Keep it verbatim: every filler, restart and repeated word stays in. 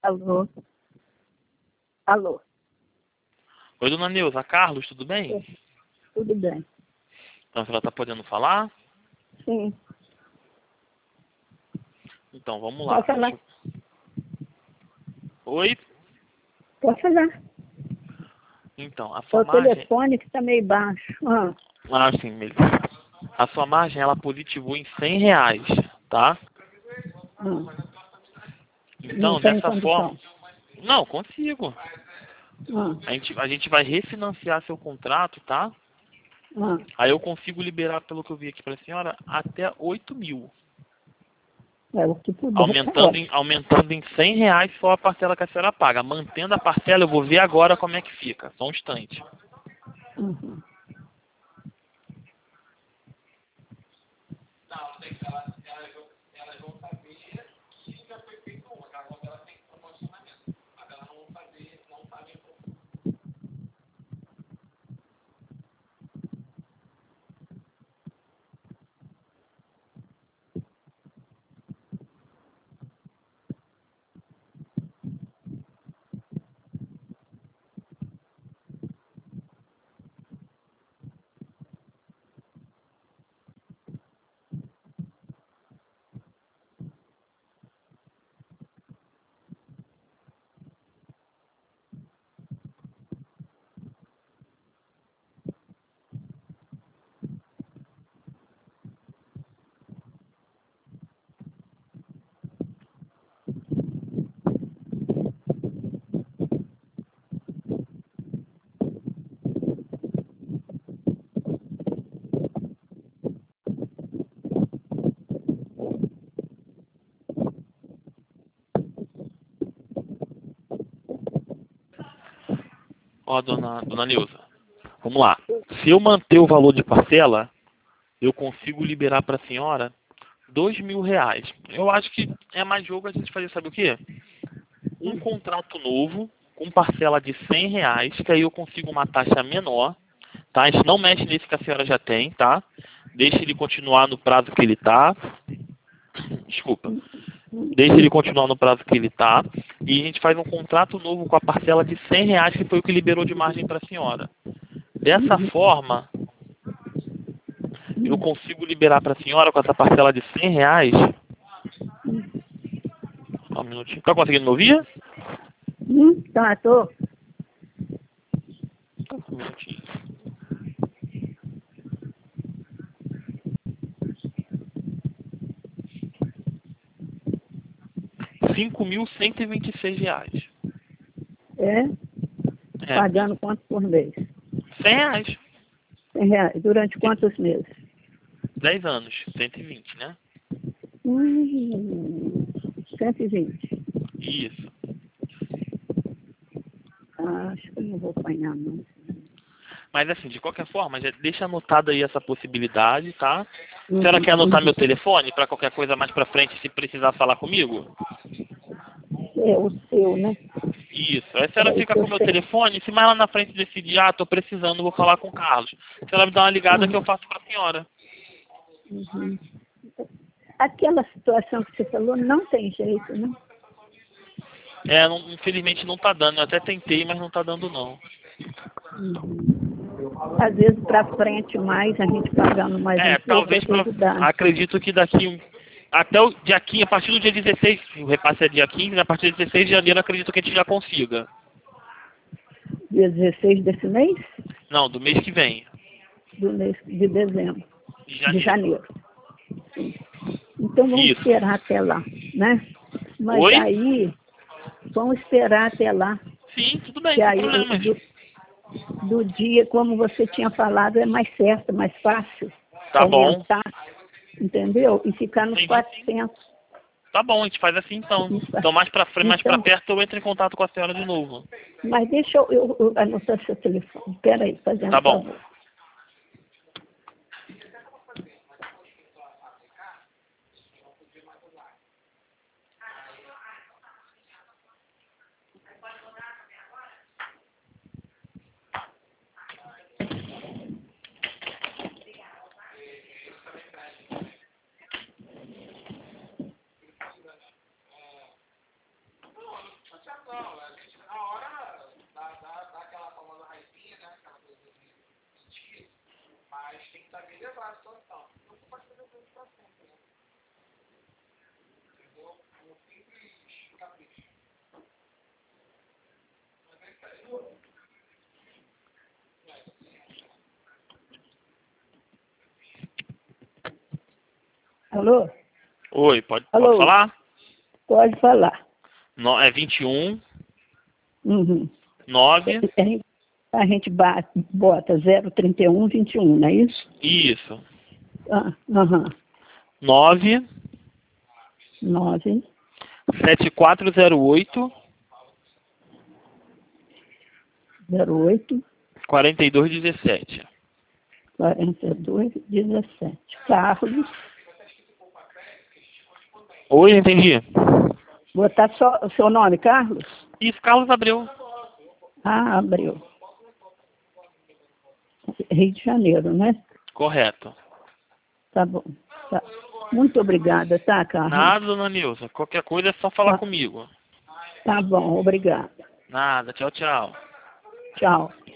Alô? Alô? Oi, dona Neuza, Carlos, tudo bem? Tudo bem. Então, a senhora está podendo falar? Sim. Então, vamos lá. Pode falar. Oi? Pode falar. Então, a É sua o margem... telefone que está meio baixo. Ah, Ah, sim, mesmo. A sua margem, ela positivou em cem reais, tá? ah. Então, Não tem dessa forma... condição. Não, consigo. Ah, A gente, a gente vai refinanciar seu contrato, tá? ah. Aí eu consigo liberar, pelo que eu vi aqui para a senhora, até oito mil. É o que puder, tá Aumentando em, ótimo. aumentando em cem reais só a parcela que a senhora paga. Mantendo a parcela, eu vou ver agora como é que fica. Só um instante. Uhum. Ó, dona, dona Neuza, vamos lá. Se eu manter o valor de parcela, eu consigo liberar para a senhora dois mil reais. Eu acho que é mais jogo a gente fazer, sabe o quê? Um contrato novo, com parcela de cem reais, que aí eu consigo uma taxa menor, tá? A gente não mexe nesse que a senhora já tem, tá? Deixa ele continuar no prazo que ele tá. Desculpa. Deixa ele continuar no prazo que ele tá. E a gente faz um contrato novo com a parcela de cem reais, que foi o que liberou de margem para a senhora. Dessa forma, eu consigo liberar para a senhora com essa parcela de cem reais. Só um minutinho. Tá conseguindo me ouvir? Hum, tá, tô. Só um minutinho. cinco mil cento e vinte e seis reais. É? É. Pagando quanto por mês? cem reais. cem reais. Durante quantos meses? dez anos. cento e vinte, né? Hum, cento e vinte. Isso. Ah, acho que eu não vou apanhar, não. Mas assim, de qualquer forma, já deixa anotado aí essa possibilidade, tá? A senhora Uhum, quer anotar uhum. meu telefone para qualquer coisa mais pra frente, se precisar falar comigo? É o seu, né? Isso. Aí a senhora Peraí fica que eu com o meu sei. telefone, se mais lá na frente decidir, ah, tô precisando, vou falar com o Carlos. A senhora me dá uma ligada que eu Uhum, faço pra senhora. uhum. Aquela situação que você falou não tem jeito, né? É, não- infelizmente não tá dando. Eu até tentei, mas não tá dando não. Às vezes para frente mais, a gente pagando mais um É, pouco, talvez às pra, vezes dá. acredito que daqui um- até o dia quinze, a partir do dia dezesseis, o repasse é dia quinze, a partir de dezesseis de janeiro acredito que a gente já consiga. Dia dezesseis desse mês, Não, do mês que vem, do mês de dezembro, de de janeiro. janeiro. Sim. Então vamos Isso. esperar até lá, né? Mas Oi? aí, vamos esperar até lá, Sim, tudo bem, que sem aí o- problemas. do, do dia, como você tinha falado, é mais certo, mais fácil Tá bom. aumentar, entendeu? E ficar nos Entendi, sim. quatrocentos. Tá bom, a gente faz assim então. Isso. Então mais pra frente, mais pra Então, perto eu entro em contato com a senhora de novo. mas deixa eu, eu, eu anotar seu telefone. Espera aí, fazendo Tá bom. favor. Alô? Oi, pode, Alô? pode falar? Pode falar. No, é vinte e um, Uhum. nove. A gente, a gente bate, bota zero trinta e um, vinte e um, não é isso? Isso. Ah, aham. nove, nove, sete quatro zero oito, zero oito, quarenta e dois dezessete. quarenta e dois, dezessete. Carlos. Oi, entendi. Botar só o seu nome, Carlos? Isso, Carlos Abreu. Ah, Abreu. Rio de Janeiro, né? Correto. Tá bom. Tá. Muito obrigada, tá, Carlos? Nada, dona Nilza. Qualquer coisa é só falar Tá. comigo. Tá bom, obrigada. Nada. Tchau, tchau. Tchau.